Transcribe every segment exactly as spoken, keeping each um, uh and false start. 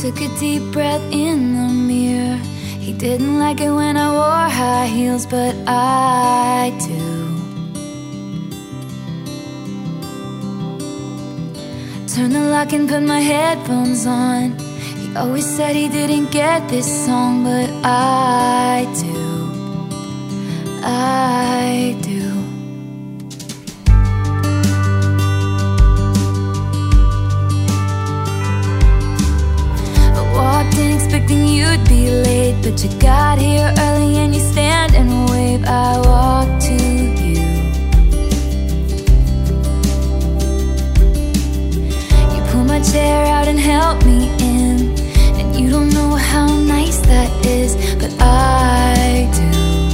took a deep breath in the mirror. He didn't like it when I wore high heels, but I do. Turned the lock and put my headphones on. He always said he didn't get this song, but I do. I do. I walked in expecting you'd be late, but you got here early and you stand and wave. I walked to you. You pull my chair out and help me in, and you don't know how nice that is, but I do.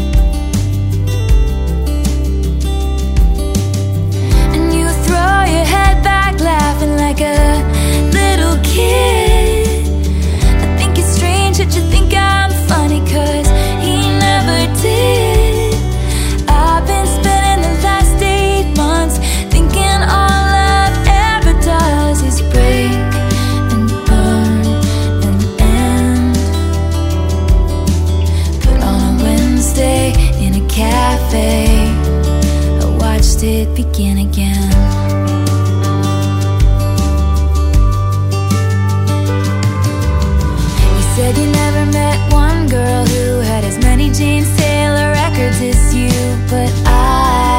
Laughing like a little kid. I think it's strange that you think I'm funny, cause he never did. I've been spending the last eight months thinking all love ever does is break and burn and end. But on a Wednesday in a cafe, I watched it begin again. Said you never met one girl who had as many James Taylor records as you, but I